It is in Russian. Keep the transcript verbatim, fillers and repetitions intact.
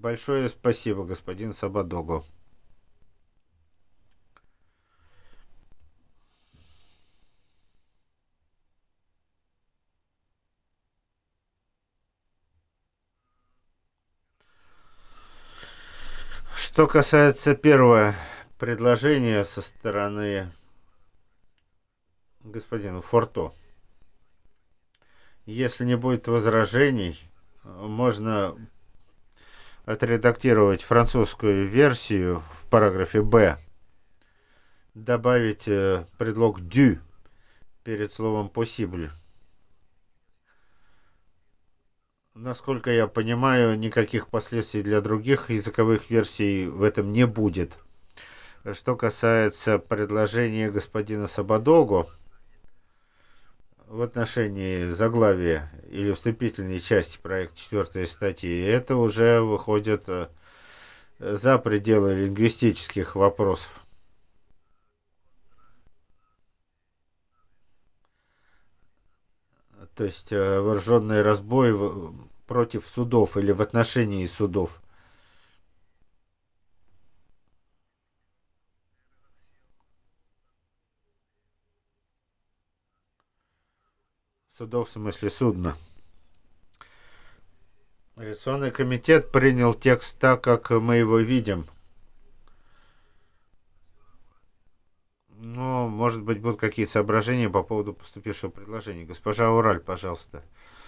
Большое спасибо, господин Сабадого. Что касается первого предложения со стороны господина Форто, если не будет возражений, можно отредактировать французскую версию в параграфе «Б», добавить э, предлог «du» перед словом «possible». Насколько я понимаю, никаких последствий для других языковых версий в этом не будет. Что касается предложения господина Сабадого в отношении заглавия или вступительной части проекта четвертой статьи, это уже выходит э, за пределы лингвистических вопросов. То есть э, вооруженный разбой в- против судов или в отношении судов. Судов в смысле судна. Авиационный комитет принял текст так, как мы его видим. Но, может быть, будут какие-то соображения по поводу поступившего предложения. Госпожа Ураль, пожалуйста.